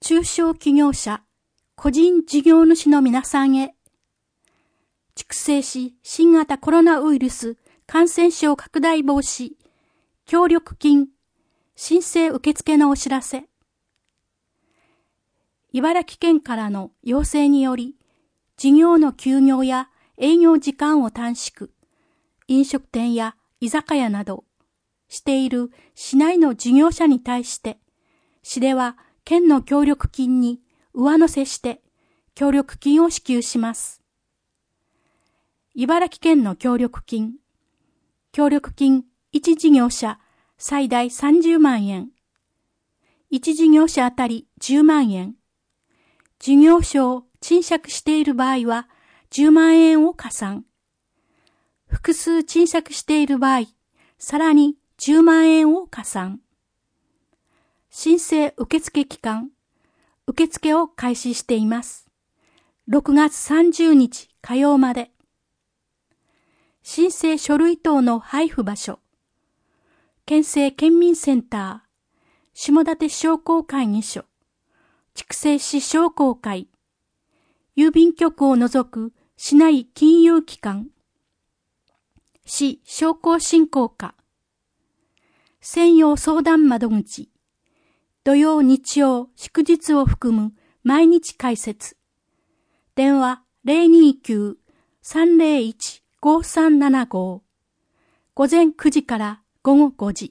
中小企業者、個人事業主の皆さんへ、筑西市新型コロナウイルス感染症拡大防止協力金申請受付のお知らせ。茨城県からの要請により、事業の休業や営業時間を短縮、飲食店や居酒屋などしている市内の事業者に対して、市では県の協力金に上乗せして協力金を支給します。茨城県の協力金。協力金1事業者最大30万円。1事業者あたり10万円。事業所を賃借している場合は10万円を加算。複数賃借している場合、さらに10万円を加算。申請受付期間。受付を開始しています。6月30日火曜まで。申請書類等の配布場所。県政県民センター、下館商工会議所、筑西市商工会、郵便局を除く市内金融機関、市商工振興課、専用相談窓口、土曜日曜祝日を含む毎日開設。電話029-301-5375。午前9時から午後5時。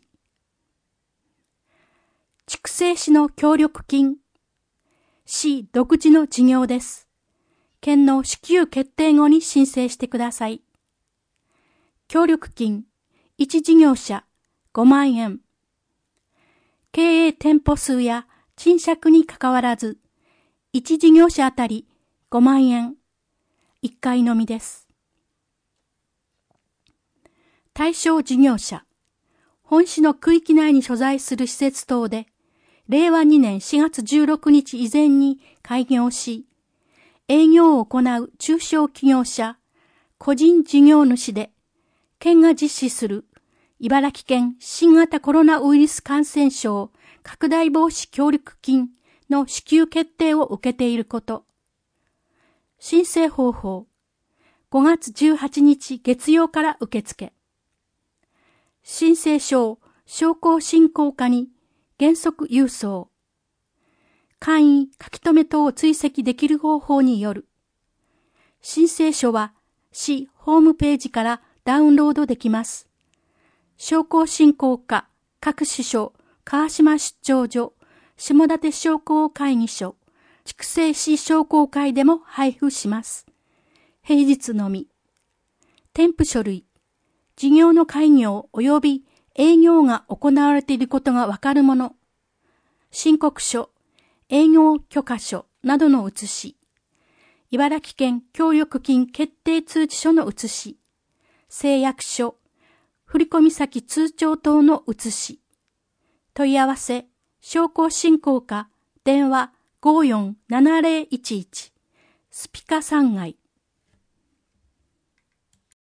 筑西市の協力金。市独自の事業です。県の支給決定後に申請してください。協力金。1事業者5万円。経営店舗数や賃借にかかわらず、1事業者あたり5万円。1回のみです。対象事業者。本市の区域内に所在する施設等で、令和2年4月16日以前に開業し、営業を行う中小企業者、個人事業主で、県が実施する茨城県新型コロナウイルス感染症拡大防止協力金の支給決定を受けていること。申請方法。5月18日月曜から受付。申請書を商工振興課に原則郵送。簡易書き留め等を追跡できる方法による。申請書は市ホームページからダウンロードできます。商工振興課各支所、川島出張所、下館商工会議所、筑西市商工会でも配布します。平日のみ。添付書類。事業の開業及び営業が行われていることがわかるもの。申告書、営業許可書などの写し。茨城県協力金決定通知書の写し。誓約書、振込先通帳等の写し。問い合わせ、商工振興課、電話547011、スピカ3階。